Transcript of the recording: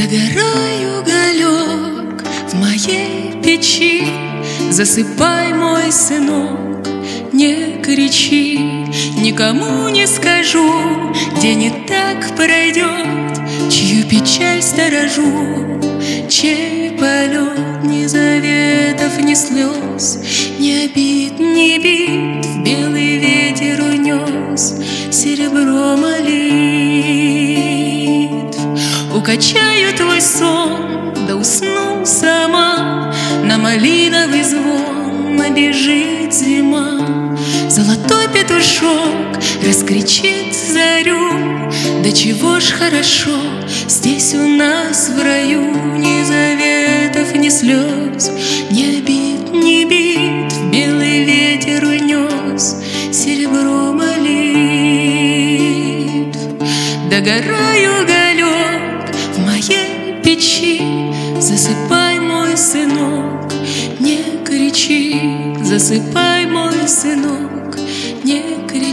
Догорай, уголек, в моей печи, засыпай, мой сынок, не кричи. Никому не скажу, день и так пройдет, чью печаль сторожу, чей полет ни заветов, ни слез, ни обид, ни бит в белый ветер унес серебро молитв. Укачаю твой сон, да усну сама, на малиновый звон набежит зима. Золотой петушок раскричит зарю, да чего ж хорошо здесь у нас в раю. Ни заветов, ни слез, ни обид, ни бит в белый ветер унес серебро молитв. Догорай, уголек, в моей печи, засыпай, мой сынок, не кричи. Засыпай, мой сынок, не кричи.